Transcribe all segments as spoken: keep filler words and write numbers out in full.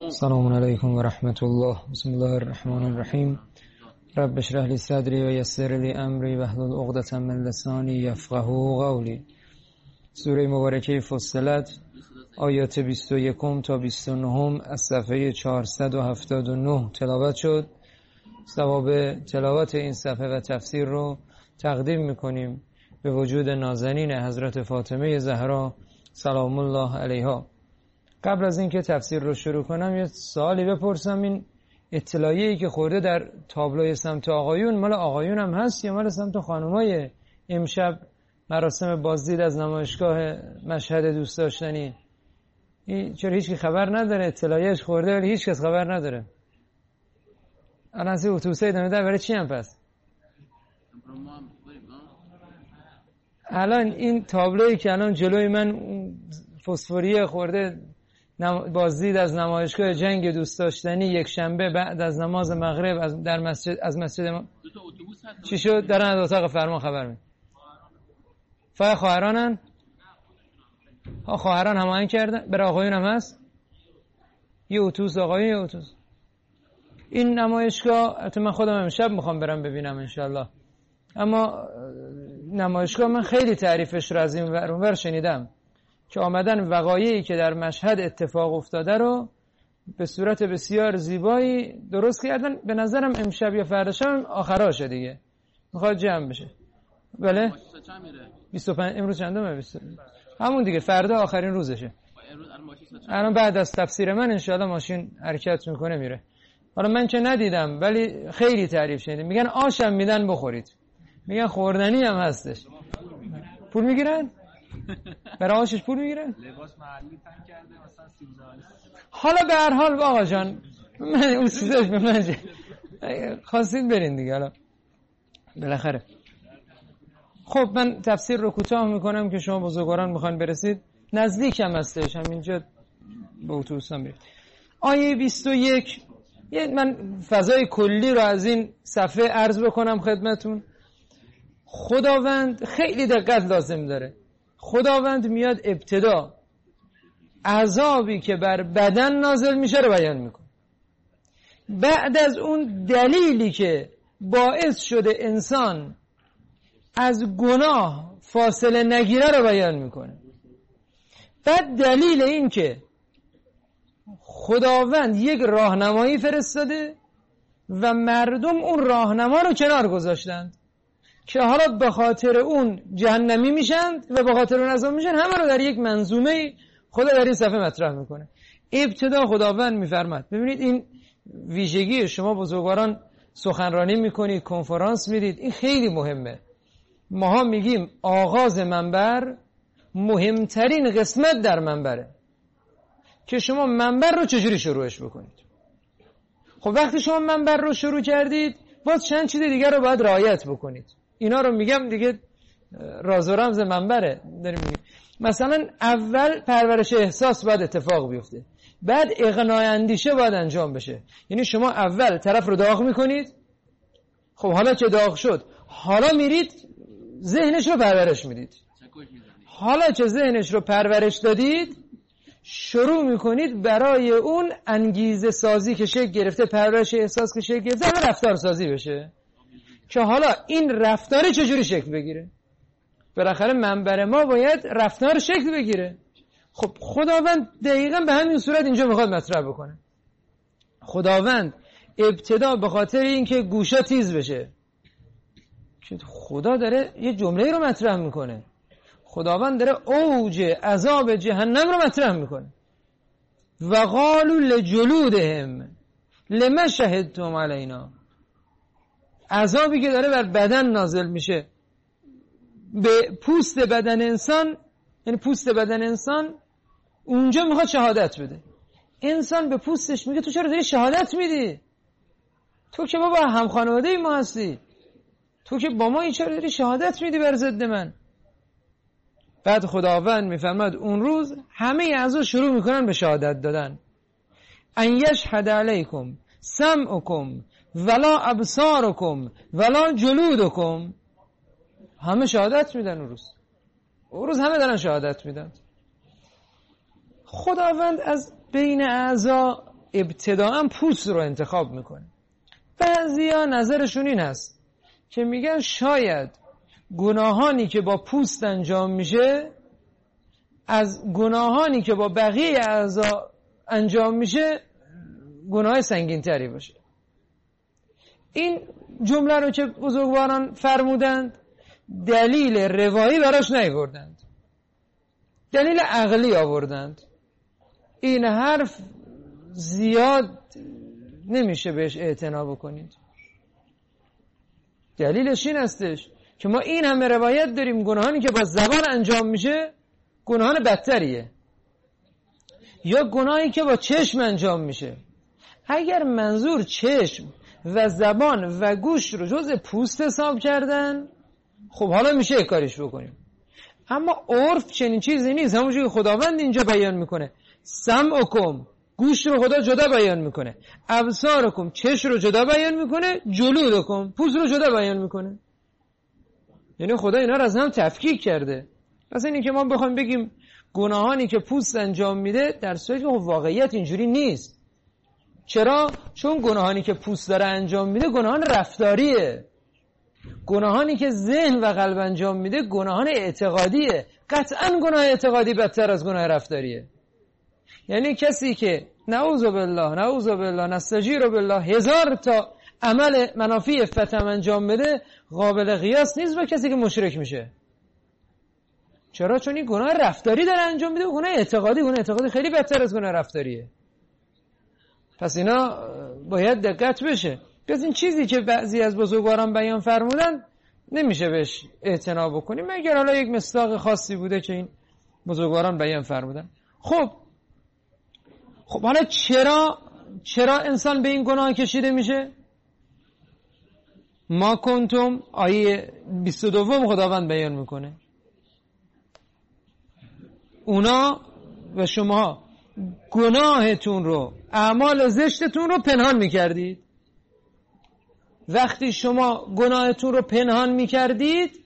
السلام علیکم و رحمت الله. بسم الله الرحمن الرحیم. رب اشرح لی صدری و یسر لی امری واحلل عقدة من لسانی یفقهوا قولی. سوره مبارکه فصلت، آیات بیست و یک تا بیست و نه از صفحه چهارصد و هفتاد و نه تلاوت شد. ثواب تلاوت این صفحه و تفسیر رو تقدیم میکنیم به وجود نازنین حضرت فاطمه زهرا سلام الله علیها. قبل از اینکه تفسیر رو شروع کنم یه سوالی بپرسم. این اطلاعیه‌ای که خورده در تابلوی سمت آقایون مال آقایون هم هست یا مال سمت خانمای؟ امشب مراسم بازدید از نمایشگاه مشهد دوست داشتنی، این چرا هیچ کی خبر نداره؟ اطلاعیه‌اش خورده ولی هیچ کس خبر نداره. الان سی اتوبوسای دمیده برای چی هم پس؟ الان این تابلویی که الان جلوی من فسفوریه خورده، بازدید از نمایشگاه جنگ دوست داشتنی یک شنبه بعد از نماز مغرب از در مسجد از مسجد ما... چی شد؟ دارن از اتاق فرمان خبر میدن. فقط خواهرانن؟ ها خواهران هماهنگ کردن؟ برای آقایون هم هست؟ یه اتوبوس آقایون یه اتوبوس. این نمایشگاه البته من خودم امشب میخوام برم ببینم انشالله، اما نمایشگاه من خیلی تعریفش رو از این ور اونور شنیدم که آمدن وقایعی که در مشهد اتفاق افتاده رو به صورت بسیار زیبایی درست کردن. به نظرم امشب یا فردا شب آخراشه دیگه، میخواد جمع بشه. بله بیست و پنج. امروز چندمه؟ بیست و پنج. همون دیگه فردا آخرین روزشه. الان بعد از تفسیر من انشالله ماشین حرکت میکنه میره. حالا من که ندیدم ولی خیلی تعریف شنیدم. میگن آشم میدن بخورید، میگن خوردنی هم هستش. پول میگیرن؟ برای آشش پول میگیرن؟ لباس محلی تن کرده مثلا سیب زمینی. حالا به هر حال آقا جان من اون چیزاش به من خواستید برین دیگه. حالا بالاخره خب من تفسیر رو کوتاه میکنم که شما بزرگواران میخوان برسید. نزدیکم هستش، همینجا به اتوبوسم برید. آیه بیست و یک، یه من فضای کلی رو از این صفحه عرض بکنم خدمتون. خداوند خیلی دقت لازم داره. خداوند میاد ابتدا عذابی که بر بدن نازل میشه رو بیان میکنه، بعد از اون دلیلی که باعث شده انسان از گناه فاصله نگیره رو بیان میکنه، بعد دلیل این که خداوند یک راهنمایی فرستاده و مردم اون راهنما رو کنار گذاشتند که حالا به خاطر اون جهنمی میشن و به خاطر اون عذاب میشن. همه رو در یک منظومه خدا در این صفحه مطرح میکنه. ابتدا خداوند میفرماد، ببینید این ویژگی شما بزرگواران سخنرانی میکنید، کنفرانس میدید، این خیلی مهمه. ماها میگیم آغاز منبر مهمترین قسمت در منبره که شما منبر رو چجوری شروعش بکنید. خب وقتی شما منبر رو شروع کردید باز چند چیز دیگر رو باید رعایت بکنید. اینا رو میگم دیگه، راز و رمز منبره داریم میگیم. مثلا اول پرورش احساس باید اتفاق بیفته، بعد اقناع اندیشه باید انجام بشه. یعنی شما اول طرف رو داغ میکنید، خب حالا که داغ شد حالا میرید ذهنش رو پرورش میدید. حالا که ذهنش رو پرورش دادید شروع میکنید برای اون انگیزه سازی که شکل گرفته، پرورش احساس که شکل گرفته، همه رفتار سازی بشه که حالا این رفتار چجوری شکل بگیره. بالاخره منبر ما باید رفتار شکل بگیره. خب خداوند دقیقاً به همین صورت اینجا میخواد مطرح بکنه. خداوند ابتدا به خاطر اینکه گوشا تیز بشه، که خدا داره یه جمله رو مطرح میکنه، خداوند داره اوج عذاب جهنم رو مطرح میکنه. و قالوا لجلودهم لما شهدتم علینا. عذابی که داره بر بدن نازل میشه، به پوست بدن انسان، یعنی پوست بدن انسان اونجا میخواد شهادت بده. انسان به پوستش میگه تو چرا داری شهادت میدی؟ تو که بابا هم خانواده ما هستی، تو که با ما این چرا داری شهادت میدی بر ضد من؟ بعد خداوند میفرماد اون روز همه اعضا شروع میکنن به شهادت دادن. ان یشهد علیکم سمعکم ولا ابصارکم ولا جلودکم. همه شهادت میدن اون روز. اون روز همه دارن شهادت میدن. خداوند از بین اعضا ابتداعا پوست رو انتخاب میکنه. بعضیا نظرشون این هست که میگن شاید گناهانی که با پوست انجام میشه از گناهانی که با بقیه اعضا انجام میشه گناه سنگین تری باشه. این جمله رو که بزرگواران فرمودند دلیل روایی براش نیاوردند، دلیل عقلی آوردند. این حرف زیاد نمیشه بهش اعتنا بکنید. دلیلش این هستش که ما این همه روایت داریم گناهانی که با زبان انجام میشه گناهان بدتریه، یا گناهی که با چشم انجام میشه. اگر منظور چشم و زبان و گوش رو جز پوست حساب کردن، خب حالا میشه یک کاریش بکنیم. اما عرف چنین چیزی نیست. همونجوری که خداوند اینجا بیان میکنه سمعکم، گوش رو خدا جدا بیان میکنه، ابصارکم، چشم رو جدا بیان میکنه، جلودکم، پوست رو جدا بیان میکنه. یعنی خدا اینا رو از هم تفکیک کرده. پس اینی که ما بخوایم بگیم گناهانی که پوست انجام میده، در صورتی که واقعیت اینجوری نیست. چرا؟ چون گناهانی که پوست داره انجام میده گناهان رفتاریه. گناهانی که ذهن و قلب انجام میده گناهان اعتقادیه. قطعا گناه اعتقادی بدتر از گناه رفتاریه. یعنی کسی که نعوذ بالله نعوذ بالله نستجیر بالله هزار تا عمل منافی فتم انجام بده قابل قیاس نیست با کسی که مشرک میشه. چرا؟ چون این گناه رفتاری داره انجام میده و گناه اعتقادی گناه اعتقادی خیلی بدتر از گناه رفتاریه. پس اینا باید دقت بشه. پس این چیزی که بعضی از بزرگواران بیان فرمودن نمیشه بهش اعتنا بکنیم مگر حالا یک مصداق خاصی بوده که این بزرگواران بیان فرمودن. خب خب حالا چرا چرا انسان به این گناه کشیده میشه؟ ما کنتم آیه بیست و دو خداوند بیان میکنه اونا و شما گناهتون رو، اعمال زشتتون رو پنهان میکردید. وقتی شما گناهتون رو پنهان میکردید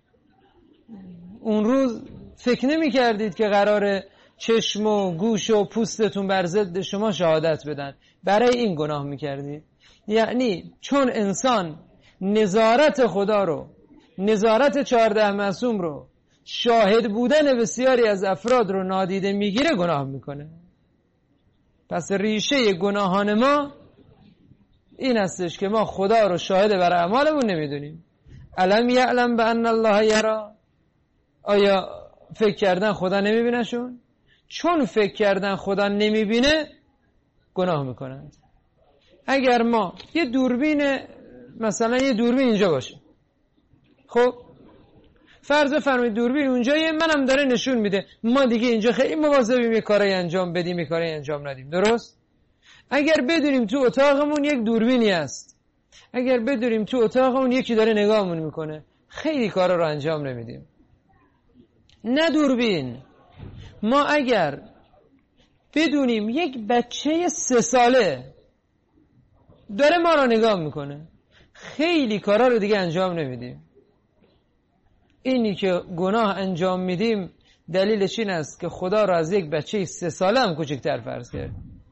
اون روز فکر نمیکردید که قراره چشم و گوش و پوستتون بر ضد شما شهادت بدن، برای این گناه میکردید. یعنی چون انسان نظارت خدا رو، نظارت چهارده معصوم رو، شاهد بودن بسیاری از افراد رو نادیده میگیره گناه میکنه. پس ریشه گناهان ما این هستش که ما خدا رو شاهد بر اعمالمون نمیدونیم. الم یعلم بان الله یری، آیا فکر کردن خدا نمیبینشون؟ چون فکر کردن خدا نمیبینه گناه میکنند. اگر ما یه دوربین، مثلا یه دوربین اینجا باشه، خب فرض بفرمایید دوربین اونجایه، منم داره نشون میده، ما دیگه اینجا خیلی مواظبیم یه کاری انجام بدیم یه کاری انجام ندیم، درست؟ اگر بدونیم تو اتاقمون یک دوربینی هست، اگر بدونیم تو اتاقمون یکی داره نگاهمون میکنه، خیلی کارا رو انجام نمیدیم. نه دوربین، ما اگر بدونیم یک بچه سه ساله داره ما رو نگاه میکنه، خیلی کارا رو دیگه انجام نمیدیم. اینی که گناه انجام میدیم دلیلش این است که خدا رو از یک بچه سه ساله هم کوچکتر فرض کرد،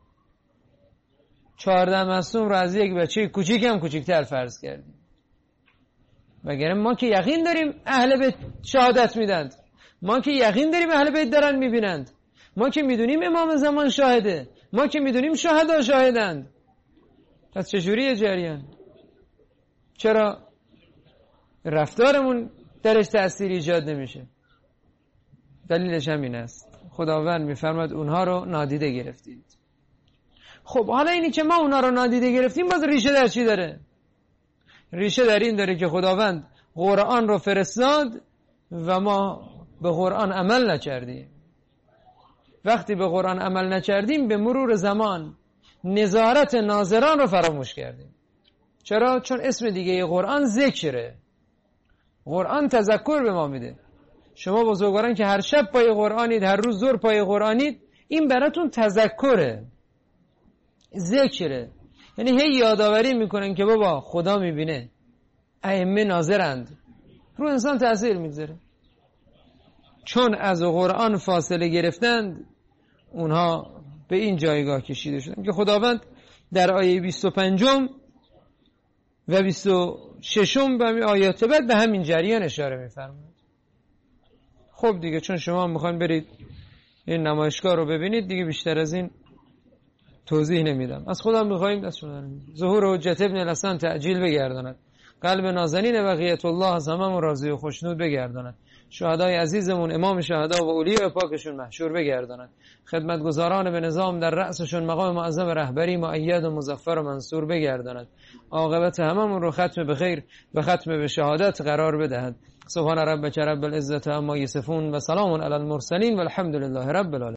چهارده معصوم رو از یک بچه کوچیک هم کوچکتر فرض کردیم. مگر ما که یقین داریم اهل بیت شهادت میدند، ما که یقین داریم اهل بیت دارن میبینند، ما که میدونیم امام زمان شاهده، ما که میدونیم شهدا شاهدند. پس چجوریه جریان؟ چرا رفتارمون درش تأثیر ایجاد نمیشه؟ دلیلش همین است. خداوند میفرماد اونها رو نادیده گرفتید. خب حالا اینی که ما اونها رو نادیده گرفتیم باز ریشه در چی داره؟ ریشه در این داره که خداوند قرآن رو فرستاد و ما به قرآن عمل نکردیم. وقتی به قرآن عمل نکردیم به مرور زمان نظارت ناظران رو فراموش کردیم. چرا؟ چون اسم دیگه قرآن ذکره. قرآن تذکر به ما میده. شما بزرگواران که هر شب پای قرآنید، هر روز ظهر پای قرآنید، این براتون تذکره، ذکره. یعنی هی یادآوری میکنن که بابا خدا میبینه، ائمه ناظرند، رو انسان تأثیر میذاره. چون از قرآن فاصله گرفتند اونها به این جایگاه کشیده شدن که خداوند در آیه بیست و پنج و بیست و شش و آیات بعد به همین جریان اشاره می‌فرماید. خب دیگه چون شما میخواین برید این نمایشگاه رو ببینید دیگه بیشتر از این توضیح نمیدم. از خودم میخوایم دست شما ظهور حجت ابن الحسن تعجیل بگرداند، قلب نازنین بقیت الله از هممون راضی و خوشنود بگرداند، شهدای عزیزمون امام شهدا و اولیاء پاکشون محشور بگرداند، خدمتگزاران به نظام در رأسشون مقام معظم رهبری مؤید و مظفر و منصور بگرداند، عاقبت هممون رو ختم به خیر و ختم به شهادت قرار بدهد. سبحان ربک رب العزة عما یصفون و سلام علی المرسلین و الحمد لله رب العالمین.